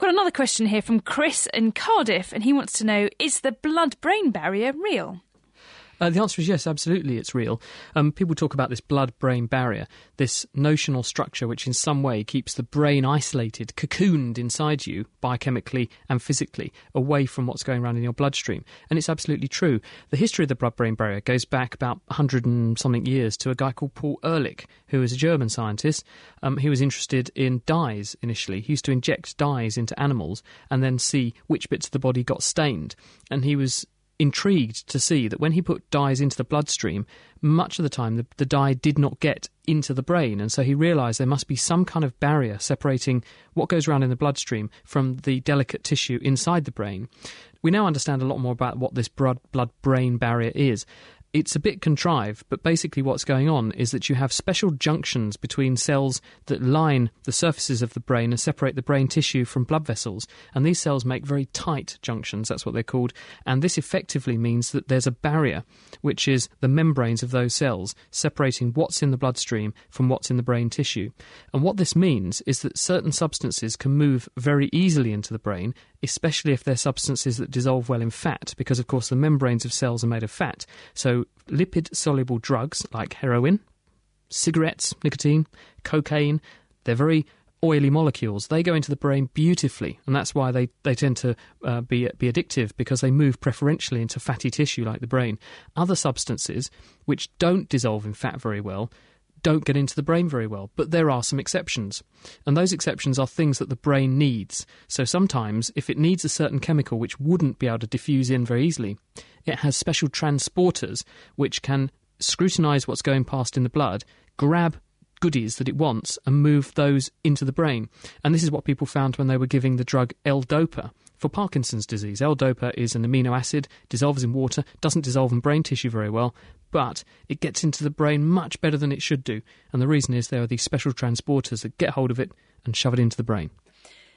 got another question here from Chris in Cardiff, and he wants to know, is the blood-brain barrier real? The answer is yes, absolutely, it's real. People talk about this blood-brain barrier, this notional structure which in some way keeps the brain isolated, cocooned inside you, biochemically and physically, away from what's going around in your bloodstream. And it's absolutely true. The history of the blood-brain barrier goes back about 100 and something years to a guy called Paul Ehrlich, who was a German scientist. He was interested in dyes initially. He used to inject dyes into animals and then see which bits of the body got stained. And he was intrigued to see that when he put dyes into the bloodstream, much of the time the dye did not get into the brain, and so he realised there must be some kind of barrier separating what goes around in the bloodstream from the delicate tissue inside the brain. We now understand a lot more about what this blood-brain barrier is. It's a bit contrived, but basically what's going on is that you have special junctions between cells that line the surfaces of the brain and separate the brain tissue from blood vessels. And these cells make very tight junctions, that's what they're called. And this effectively means that there's a barrier, which is the membranes of those cells, separating what's in the bloodstream from what's in the brain tissue. And what this means is that certain substances can move very easily into the brain, especially if they're substances that dissolve well in fat, because, of course, the membranes of cells are made of fat. So lipid-soluble drugs like heroin, cigarettes, nicotine, cocaine, they're very oily molecules. They go into the brain beautifully, and that's why they tend to be addictive, because they move preferentially into fatty tissue like the brain. Other substances, which don't dissolve in fat very well, don't get into the brain very well, but there are some exceptions. And those exceptions are things that the brain needs. So sometimes, if it needs a certain chemical which wouldn't be able to diffuse in very easily, it has special transporters which can scrutinise what's going past in the blood, grab goodies that it wants and move those into the brain. And this is what people found when they were giving the drug L-Dopa for Parkinson's disease. L-Dopa is an amino acid, dissolves in water, doesn't dissolve in brain tissue very well, but it gets into the brain much better than it should do. And the reason is there are these special transporters that get hold of it and shove it into the brain.